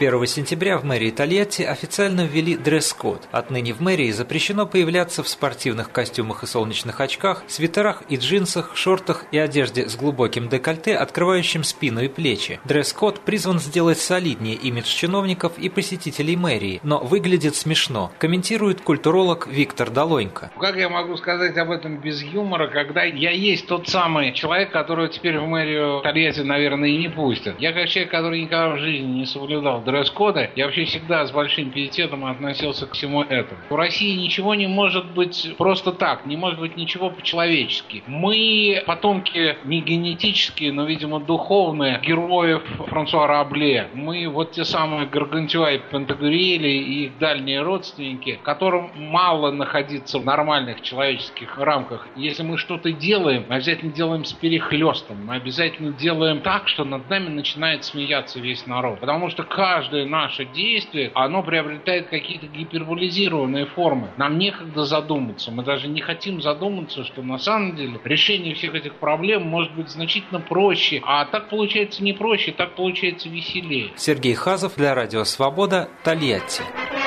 1 сентября в мэрии Тольятти официально ввели дресс-код. Отныне в мэрии запрещено появляться в спортивных костюмах и солнечных очках, свитерах и джинсах, шортах и одежде с глубоким декольте, открывающим спину и плечи. Дресс-код призван сделать солиднее имидж чиновников и посетителей мэрии, но выглядит смешно, комментирует культуролог Виктор Долонько. Как я могу сказать об этом без юмора, когда я есть тот самый человек, которого теперь в мэрию Тольятти, наверное, и не пустят. Я как человек, который никогда в жизни не соблюдал дресс-кода, я вообще всегда с большим пиететом относился к всему этому. В России ничего не может быть просто так, не может быть ничего по-человечески. Мы потомки не генетические, но, видимо, духовные героев Франсуа Рабле. Мы вот те самые Гаргантюа и Пантагрюэли и их дальние родственники, которым мало находиться в нормальных человеческих рамках. Если мы что-то делаем, мы обязательно делаем с перехлестом, мы обязательно делаем так, что над нами начинает смеяться весь народ. Потому что каждое наше действие, оно приобретает какие-то гиперболизированные формы. Нам некогда задуматься. Мы даже не хотим задуматься, что на самом деле решение всех этих проблем может быть значительно проще. А так получается не проще, так получается веселее. Сергей Хазов для Радио Свобода, Тольятти.